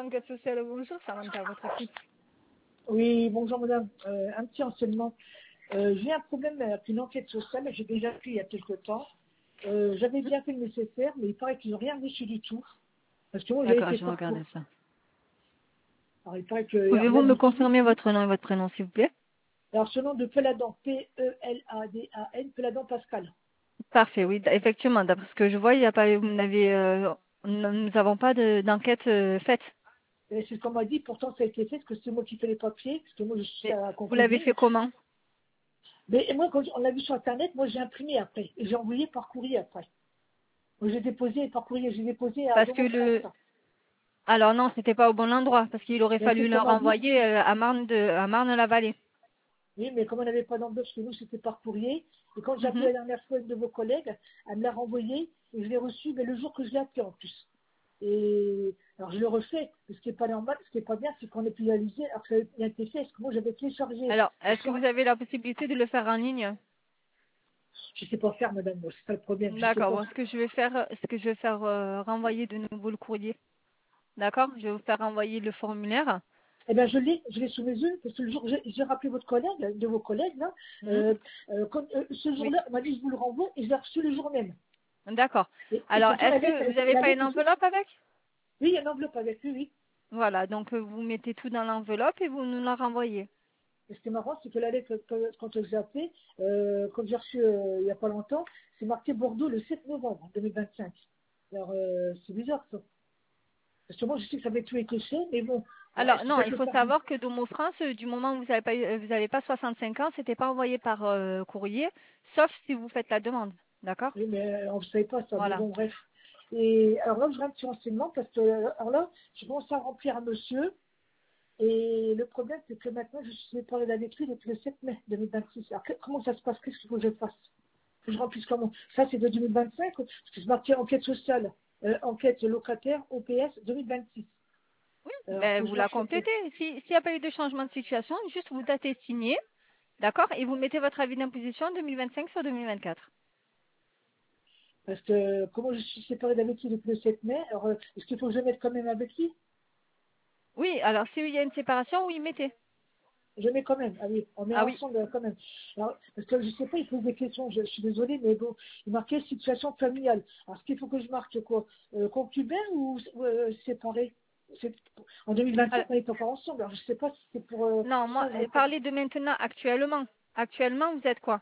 enquête sociale, bonjour, Samantha, à votre écoute. Oui, bonjour madame. Un petit renseignement. J'ai un problème avec une enquête sociale, j'ai déjà fait il y a quelque temps. J'avais bien fait le nécessaire, mais il paraît qu'ils n'ont rien reçu du tout. Parce que moi j'avais D'accord, fait je vais parcours. regarder ça. Alors il paraît que. Pouvez-vous me confirmer votre nom et votre prénom, s'il vous plaît? Alors ce nom de Peladan, P-E-L-A-D-A-N, Peladan Pascal. Parfait, oui, effectivement, d'après ce que je vois, il y a pas, vous n'avez, nous n'avons pas d'enquête faite. Et c'est ce qu'on m'a dit, pourtant ça a été fait, parce que c'est moi qui fais les papiers, parce que moi je suis Mais à la vous l'avez concubine. fait comment? Mais moi, quand on l'a vu sur internet, moi j'ai imprimé après, et j'ai envoyé par courrier après. Moi j'ai déposé par courrier, j'ai déposé à Parce que Domo France. alors non, c'était pas au bon endroit, parce qu'il aurait Mais c'est fallu ce le qu'on m'a dit. renvoyer à Marne-la-Vallée. Oui, mais comme on n'avait pas d'enveloppe chez nous, c'était par courrier. Et quand j'ai appelé Mhm. la dernière fois une de vos collègues, elle me l'a renvoyé et je l'ai reçu mais le jour que je l'ai appelé en plus. Et alors je le refais, mais ce qui n'est pas normal, ce qui n'est pas bien, c'est qu'on ait pu réaliser, alors que ça avait bien été fait, parce que moi j'avais téléchargé. Alors, Et est-ce que vous avez la possibilité de le faire en ligne? je ne sais pas faire, madame, moi, c'est ça le problème, je ne sais D'accord, pas. bon, ce que je vais faire, renvoyer de nouveau le courrier. D'accord? Je vais vous faire renvoyer le formulaire. Eh bien, je l'ai sous mes yeux, parce que le jour où j'ai rappelé votre collègue, de vos collègues, là, Mhm. ce Oui, jour-là, on m'a dit je vous le renvoie et je l'ai reçu le jour même. d'accord. Et Alors, pourtant, est-ce que vous n'avez la pas une lettre aussi, enveloppe avec? oui, il y a une enveloppe avec lui, oui. Voilà, donc vous mettez tout dans l'enveloppe et vous nous la renvoyez. Et ce qui est marrant, c'est que la lettre, quand j'ai appelé, quand j'ai reçu il n'y a pas longtemps, c'est marqué Bordeaux le 7 novembre 2025. Alors, c'est bizarre ça. Parce que moi, je sais que ça avait tout été fait, mais bon, Alors, est-ce que non, ça il peut faut faire... savoir que Domo France, du moment où vous avez pas 65 ans, c'était pas envoyé par courrier, sauf si vous faites la demande. D'accord? Oui, mais on ne savait pas ça, mais Voilà. bon, bref. Et alors là, je reste sur renseignement parce que, alors là, je commence à remplir un monsieur, et le problème, c'est que maintenant, je suis séparée avec lui depuis le 7 mai 2026. Alors, comment ça se passe? Qu'est-ce qu'il faut que je fasse? Que je remplisse comment? Ça, c'est de 2025, parce que c'est marqué enquête sociale, enquête locataire, OPS 2026. Alors, Ben, faut que vous je la marche sur quel? complétez. S'il n'y a pas eu de changement de situation, juste vous datez signé, d'accord? Et vous mettez votre avis d'imposition 2025 sur 2024. Parce que, comment je suis séparée d'avec lui depuis le 7 mai, alors, est-ce qu'il faut que je mette quand même avec lui? Oui, alors s'il y a une séparation, oui, mettez. Je mets quand même, ah oui, on met Ah oui. ensemble quand même. Alors, parce que je sais pas, il pose des questions, je suis désolée, mais bon, il marquait situation familiale. Alors, est-ce qu'il faut que je marque quoi? Concubin ou séparé? C'est- En 2025, Alors, on est encore ensemble, alors je sais pas si c'est pour non, moi, ça, je sais. parlez de maintenant, actuellement. Actuellement, vous êtes quoi?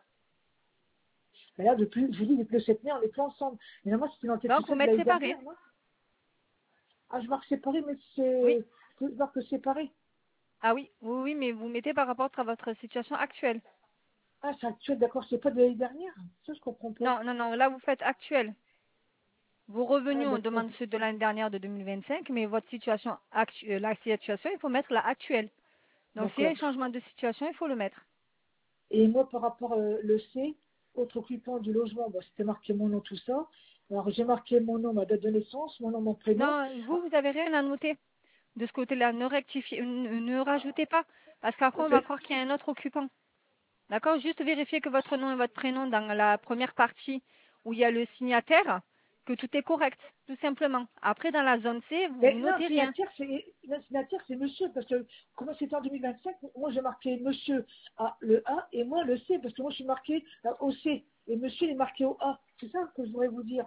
Mais là, depuis, je vous dis, depuis le 7 mai, on est plus ensemble. Mais normalement, c'était l'enquête Donc, vous sociale de mettez l'année séparé. dernière, non? Ah, je marque séparé, mais Oui. je marque séparé. Ah oui, oui, oui, mais vous mettez par rapport à votre situation actuelle. Ah, c'est actuel, d'accord, c'est pas de l'année dernière. Ça, je comprends pas. Non, non, non, là, vous faites actuel. Vos Ah, revenus, on d'accord. demande ceux de l'année dernière de 2025, mais votre situation actuelle, la situation, il faut mettre la actuelle. Donc, s'il y a un D'accord. changement de situation, il faut le mettre. Et moi, par rapport le C, autre occupant du logement, bah, c'était marqué mon nom, tout ça. Alors, j'ai marqué mon nom, ma date de naissance, mon nom, mon prénom. Non, vous, Ah, vous avez rien à noter. De ce côté-là, ne rectifiez, ne rajoutez pas, parce qu'après, on va c'est- croire qu'il y a un autre occupant. D'accord? Juste vérifiez que votre nom et votre prénom dans la première partie où il y a le signataire, que tout est correct, tout simplement. Après, dans la zone C, vous mais non, notez rien. signataire, c'est monsieur, parce que comment c'était en 2025, moi, j'ai marqué monsieur A, le A, et moi, le C, parce que moi, je suis marqué au C, et monsieur, il est marqué au A. C'est ça que je voudrais vous dire.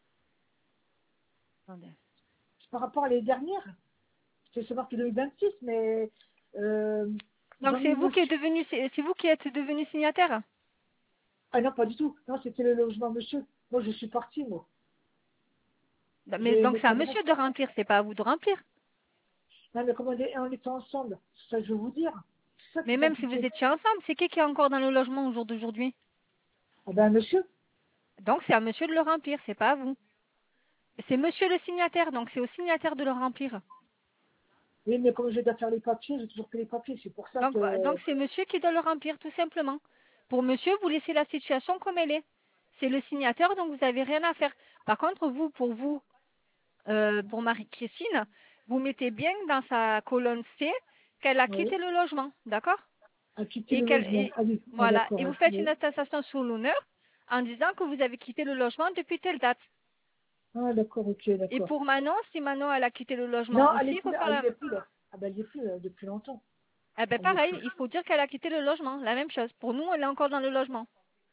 Attendez. Par rapport à l'année dernière, c'est marqué 2026, mais Donc, j'en ai c'est mis vous qui êtes monsieur. devenu, c'est vous qui êtes devenu signataire? Ah non, pas du tout. Non, c'était le logement monsieur. Moi, je suis partie, moi. Mais J'ai donc, mes c'est à cadrans. monsieur de remplir, c'est pas à vous de remplir. Non, mais comment on était ensemble, c'est ça que je veux vous dire. C'est ça qui Mais est même si vous compliqué. étiez ensemble, c'est qui est encore dans le logement au jour d'aujourd'hui? Ah ben, monsieur. Donc, c'est à monsieur de le remplir, c'est pas à vous. C'est monsieur le signataire, donc c'est au signataire de le remplir. Oui, mais comme j'ai dois faire les papiers, j'ai toujours fait les papiers. C'est pour ça Donc que. c'est monsieur qui doit le remplir, tout simplement. Pour monsieur, vous laissez la situation comme elle est. C'est le signataire, donc vous n'avez rien à faire. Par contre, vous, pour Marie-Christine, vous mettez bien dans sa colonne C qu'elle a Oui. quitté le logement, d'accord? À quitter Et le qu'elle, logement. Ah oui, ah, voilà. d'accord. Et vous Oui. faites une Oui. attestation sur l'honneur en disant que vous avez quitté le logement depuis telle date. Ah, d'accord, ok, Et d'accord. pour Manon, si Manon elle a quitté le logement Non, elle aussi, est il plus faut là. faire Ah, la... il est plus là. Ah, ben, il est plus depuis longtemps. Eh ben Elle y est pareil, plus. il faut dire qu'elle a quitté le logement, la même chose. Pour nous, elle est encore dans le logement.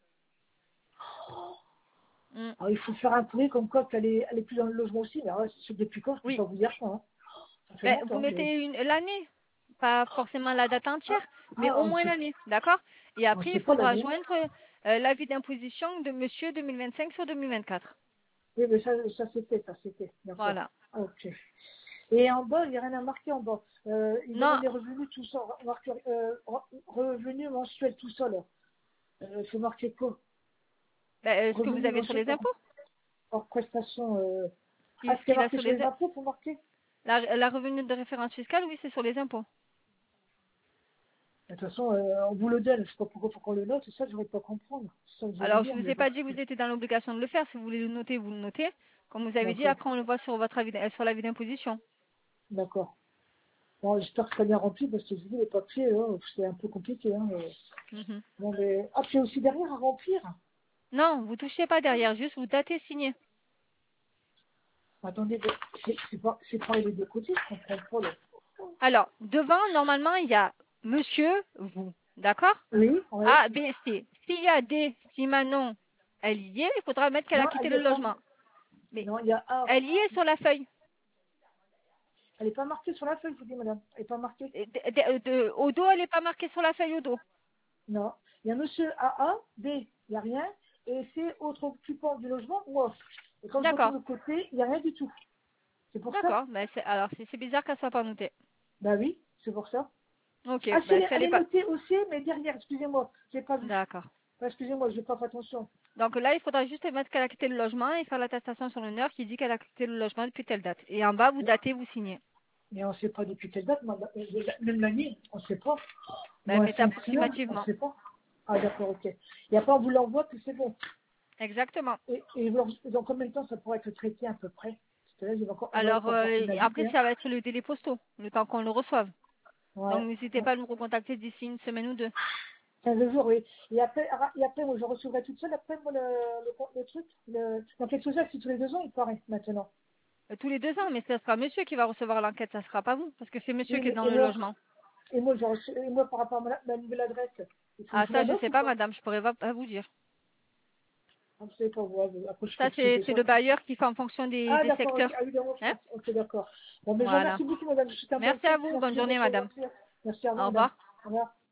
Mm. Alors, il faut faire un courrier comme quoi elle est plus dans le logement aussi. Mais alors, c'est depuis quand, je peux Oui. pas vous dire ça. Hein. Ça fait Ben, vous longtemps. Mais... mettez l'année, pas forcément la date Ah, entière, mais ah, au moins l'année, d'accord? Et on après, sait il pas faudra l'année. joindre l'avis d'imposition de monsieur 2025 sur 2024. Oui, mais ça c'était, ça c'était. D'accord. Voilà. Ok. Et en bas, il n'y a rien à marquer en bas. Il Non, demande les revenus tout ça. Revenus mensuels tout ça, là. Il faut marquer quoi? ben, ce que vous Revenus avez sur mensuels les impôts. hors prestation. Ah, Ce c'est qu'il a marqué sur sur les... les impôts, faut marquer. La revenu de référence fiscale, oui, c'est sur les impôts. De toute façon, on vous le donne. Je sais pas pourquoi faut qu'on le note. Ça, je ne vais pas comprendre. C'est ça que vous allez Alors, je dire, ne vous mais ai bon. pas dit que vous étiez dans l'obligation de le faire. Si vous voulez le noter, vous le notez. Comme vous avez dit, D'accord. après, on le voit sur votre avis, sur l'avis d'imposition. D'accord. Bon, j'espère que c'est bien rempli parce que je dis les papiers, là, c'est un peu compliqué. Hein, Mhm. bon, mais... Ah, puis aussi derrière à remplir. Non, vous touchez pas derrière, juste vous datez, signez. Attendez, c'est pas les deux côtés, je comprends pas. Là. Alors, devant, normalement, il y a monsieur, vous. D'accord? Oui, ouais. A, B, C. S'il y a D, si Manon, elle y est, il faudra mettre qu'elle a Non, quitté elle le est pas. logement. Mais Non, il y a A. elle y est sur la feuille. Elle n'est pas marquée sur la feuille, je vous dis, madame. Elle n'est pas marquée. Et au dos, elle n'est pas marquée sur la feuille au dos. Non. Il y a monsieur AA, B, il n'y a rien. Et C, autre occupant du logement ou off. Et quand je retourne D'accord. de côté, il n'y a rien du tout. C'est pour ça? D'accord. Ben, alors, c'est bizarre qu'elle soit pas notée. Bah oui, c'est pour ça. Ok. Ah, si, Ben, si elle elle est est pas... notée aussi, mais derrière, excusez-moi, j'ai pas vu. D'accord. Excusez-moi, j'ai pas fait attention. Donc là, il faudra juste mettre qu'elle a quitté le logement et faire l'attestation sur l'honneur qui dit qu'elle a quitté le logement depuis telle date. Et en bas, vous datez, vous signez. Mais on ne sait pas depuis quelle date, même l'année, on ne sait pas. Ben, Moins mettez 5 semaines, on ne approximativement. sait pas. Ah d'accord, ok. Et après on vous l'envoie, puis c'est bon. Exactement. Et dans combien de temps ça pourrait être traité à peu près? Parce que là, on va Alors, être encore après, pénalisé. Hein. ça va être le délai postaux, le temps qu'on le reçoive. Donc, Ouais. n'hésitez pas à nous recontacter d'ici une semaine ou deux. 15 jours, oui. Et après moi, je recevrai toute seule, après, moi, le truc. Donc, les choses, c'est tous les 2 ans, il paraît, maintenant. Tous les 2 ans, mais ce sera monsieur qui va recevoir l'enquête, ça sera pas vous, parce que c'est monsieur Oui, qui est mais, dans le logement. et moi, par rapport à ma nouvelle adresse, il faut que Ah, je vous ça, la je note sais ou pas, pas? madame, je pourrais pas vous dire. Ah, vous savez pas, vous, après, je peux Ça, expliquer c'est ça. le bailleur qui fait en fonction des, Ah, des d'accord, ok. secteurs. Ah oui, d'accord, Hein? ok, d'accord. Bon, mais je vous Voilà. remercie beaucoup, madame. Je suis un peu Merci à inquiète. vous, bonne Merci, journée, bonne journée. madame. Merci, au revoir, Au madame. revoir. Au revoir.